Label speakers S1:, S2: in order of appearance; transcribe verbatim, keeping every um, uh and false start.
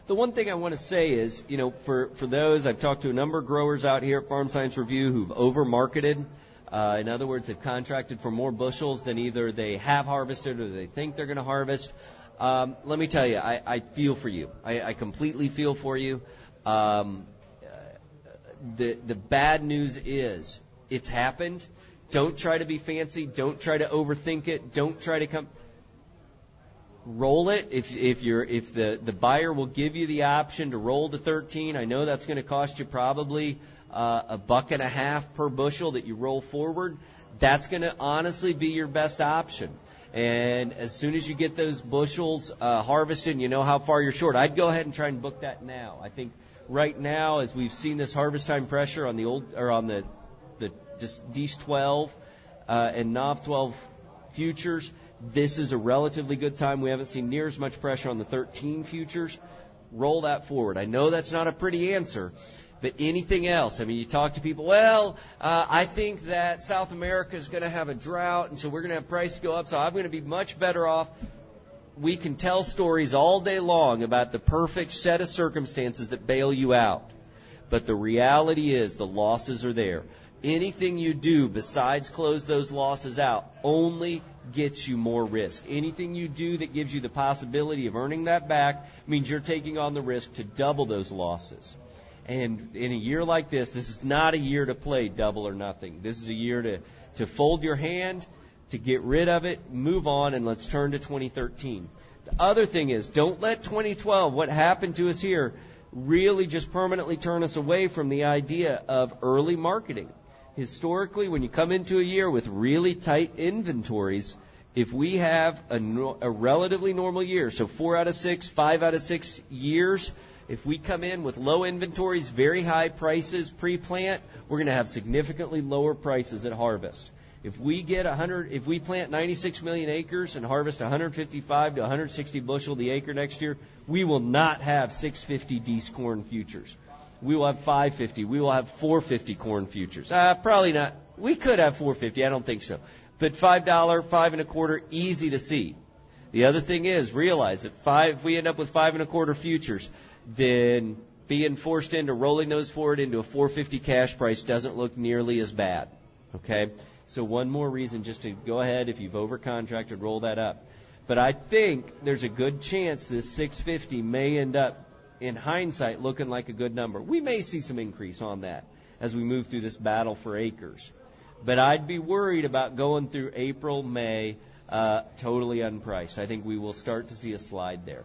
S1: The one thing I want to say is, you know, for, for those, I've talked to a number of growers out here at Farm Science Review who've over-marketed. Uh, in other words, they've contracted for more bushels than either they have harvested or they think they're going to harvest. Um, let me tell you, I, I feel for you. I, I completely feel for you. Um, the the bad news is it's happened. Don't try to be fancy. Don't try to overthink it. Don't try to come. Roll it if if you're if the, the buyer will give you the option to roll to thirteen. I know that's going to cost you probably uh, a buck and a half per bushel that you roll forward. That's going to honestly be your best option. And as soon as you get those bushels uh, harvested and you know how far you're short, I'd go ahead and try and book that now. I think right now, as we've seen this harvest time pressure on the old or on the the just D twelve uh, and N O V twelve futures, this is a relatively good time. We haven't seen near as much pressure on the thirteen futures. Roll that forward. I know that's not a pretty answer, but anything else? I mean, you talk to people, well, uh, I think that South America is going to have a drought, and so we're going to have prices go up, so I'm going to be much better off. We can tell stories all day long about the perfect set of circumstances that bail you out. But the reality is the losses are there. Anything you do besides close those losses out only gets you more risk. Anything you do that gives you the possibility of earning that back means you're taking on the risk to double those losses. And in a year like this, this is not a year to play double or nothing. This is a year to, to fold your hand, to get rid of it, move on, and let's turn to twenty thirteen. The other thing is, don't let twenty twelve, what happened to us here, really just permanently turn us away from the idea of early marketing. Historically, when you come into a year with really tight inventories, if we have a, no, a relatively normal year, so four out of six, five out of six years, if we come in with low inventories, very high prices pre-plant, we're going to have significantly lower prices at harvest. If we get one hundred, if we plant ninety-six million acres and harvest one hundred fifty-five to one hundred sixty bushel the acre next year, we will not have six fifty Dees corn futures. We will have five fifty. We will have four fifty corn futures. Uh, probably not. We could have four fifty. I don't think so. But five dollars, five and a quarter, easy to see. The other thing is, realize that five, if we end up with five and a quarter futures, then being forced into rolling those forward into a four fifty cash price doesn't look nearly as bad. Okay? So one more reason just to go ahead, if you've over-contracted, roll that up. But I think there's a good chance this six fifty may end up, in hindsight, looking like a good number. We may see some increase on that as we move through this battle for acres. But I'd be worried about going through April, May, uh, totally unpriced. I think we will start to see a slide there.